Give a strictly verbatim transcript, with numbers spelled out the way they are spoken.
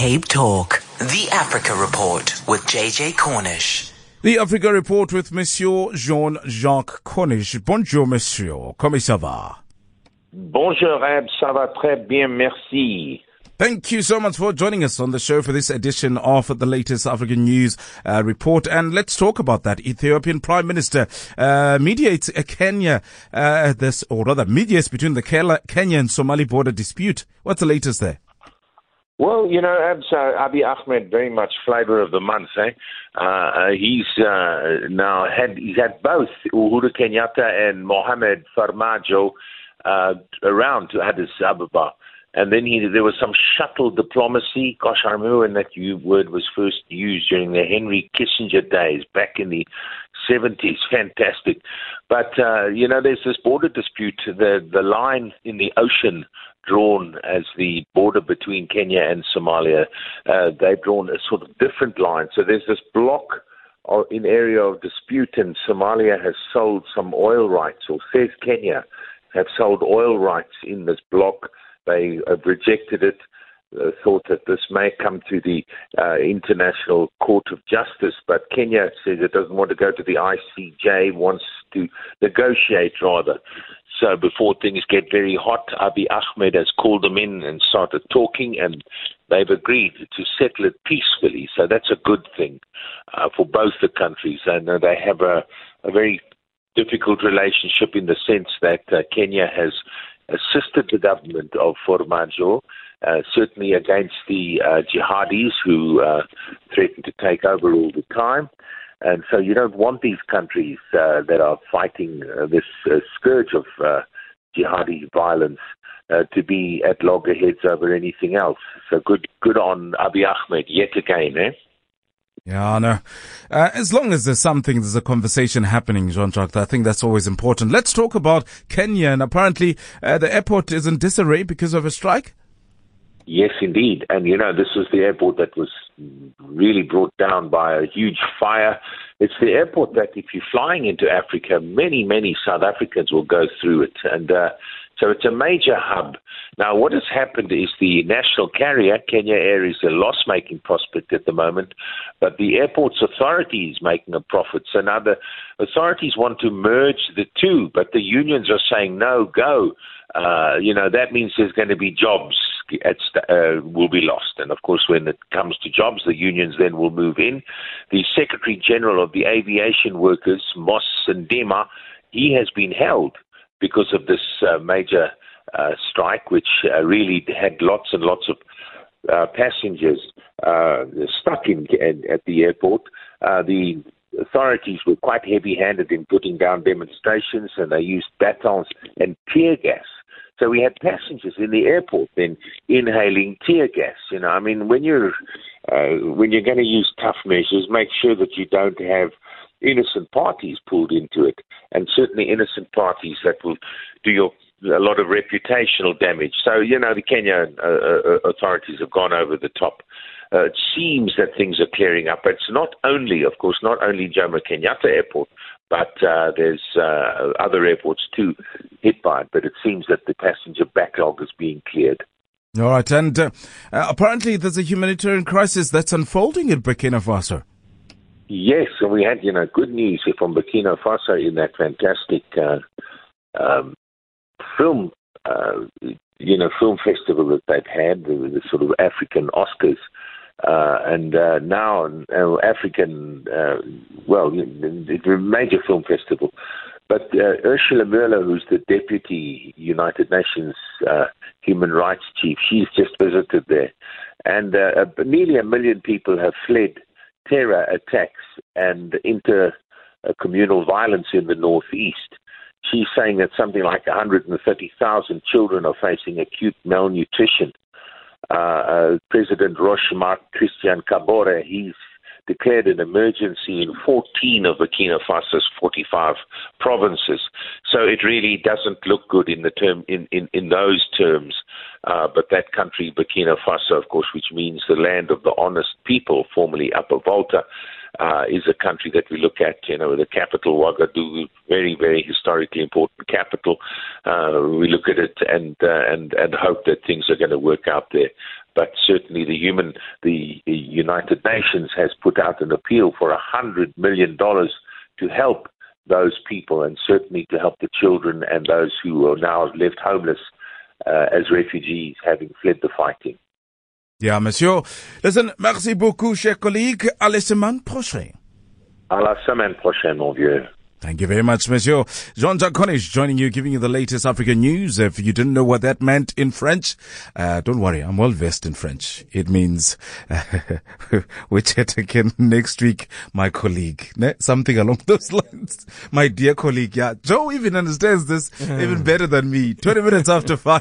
Cape Talk, the Africa Report with J J Cornish. The Africa Report with Monsieur Jean-Jacques Cornish. Bonjour, Monsieur. Comment ça va? Bonjour, Ab. Ça va très bien, merci. Thank you so much for joining us on the show for this edition of the latest African News uh, Report. And let's talk about that. Ethiopian Prime Minister uh, mediates a Kenya, uh, this, or rather mediates between the Kenya and Somali border dispute. What's the latest there? Well, you know, Ab, so Abiy Ahmed, very much flavour of the month, eh? Uh, he's uh, now had, he's had both Uhuru Kenyatta and Mohamed Farmajo uh, around to Addis Ababa. And then he, there was some shuttle diplomacy. Gosh, I remember when that word was first used during the Henry Kissinger days back in the seventies. Fantastic. But, uh, you know, there's this border dispute. The, the line in the ocean drawn as the border between Kenya and Somalia, uh, they've drawn a sort of different line. So there's this block in area of dispute, and Somalia has sold some oil rights, or says Kenya have sold oil rights in this block. They have rejected it, uh, thought that this may come to the uh, International Court of Justice, but Kenya says it doesn't want to go to the I C J, wants to negotiate rather. So before things get very hot, Abiy Ahmed has called them in and started talking, and they've agreed to settle it peacefully. So that's a good thing uh, for both the countries. And uh, they have a, a very difficult relationship in the sense that uh, Kenya has assisted the government of Farmajo, uh, certainly against the uh, jihadis who uh, threaten to take over all the time. And so you don't want these countries uh, that are fighting uh, this uh, scourge of uh, jihadi violence uh, to be at loggerheads over anything else. So good good on Abiy Ahmed yet again, eh? Yeah, no. Uh, as long as there's something, there's a conversation happening, Jean-Jacques, I think that's always important. Let's talk about Kenya. And apparently uh, the airport is in disarray because of a strike? Yes, indeed. And, you know, this was the airport that was really brought down by a huge fire. It's the airport that if you're flying into Africa, many, many South Africans will go through it. And uh, so it's a major hub. Now, what has happened is the national carrier, Kenya Air, is a loss-making prospect at the moment, but the airport's authority is making a profit. So now the authorities want to merge the two, but the unions are saying, no, go. Uh, you know, that means there's going to be jobs at, uh, will be lost. And of course, when it comes to jobs, the unions then will move in. The Secretary General of the Aviation Workers, Mos Ndema, he has been held because of this uh, major uh, strike, which uh, really had lots and lots of uh, passengers uh, stuck in, in at the airport. Uh, the authorities were quite heavy-handed in putting down demonstrations, and they used batons and tear gas. So we had passengers in the airport then inhaling tear gas. You know, I mean, when you're uh, when you're going to use tough measures, make sure that you don't have innocent parties pulled into it, and certainly innocent parties that will do your a lot of reputational damage. So, you know, the Kenya uh, uh, authorities have gone over the top. Uh, it seems that things are clearing up. It's not only, of course, not only Jomo Kenyatta Airport, but uh, there's uh, other airports too hit by it. But it seems that the passenger backlog is being cleared. All right. And uh, uh, apparently there's a humanitarian crisis that's unfolding in Burkina Faso. Yes, and we had, you know, good news here from Burkina Faso in that fantastic uh, um, film, uh, you know, film festival that they've had, the, the sort of African Oscars. Uh, and uh, now uh, African, uh, well, it's a major film festival. But uh, Ursula Mueller, who's the Deputy United Nations uh, Human Rights Chief, she's just visited there. And uh, nearly a million people have fled terror attacks and inter-communal violence in the northeast. She's saying that something like one hundred thirty thousand children are facing acute malnutrition. Uh, uh, President Roch Marc Christian Kabore, he's declared an emergency in fourteen of Burkina Faso's forty-five provinces. So it really doesn't look good in the term in, in, in those terms. Uh, but that country, Burkina Faso, of course, which means the land of the honest people, formerly Upper Volta, uh, is a country that we look at, you know, the capital, Ouagadougou, very, very historically important capital. Uh, we look at it and, uh, and, and hope that things are going to work out there. but certainly the human, the, the United Nations has put out an appeal for a hundred million dollars to help those people, and certainly to help the children and those who are now left homeless uh, as refugees, having fled the fighting. Yeah, monsieur. Listen, merci beaucoup, cher collègue. À la semaine prochaine. À la semaine prochaine, mon vieux. Thank you very much, monsieur. Jean-Jacques Cornish joining you, giving you the latest African news. If you didn't know what that meant in French, uh, don't worry, I'm well versed in French. It means, uh, we'll chat again next week, my colleague. Ne? Something along those lines. My dear colleague, yeah. Joe even understands this even better than me. twenty minutes after five.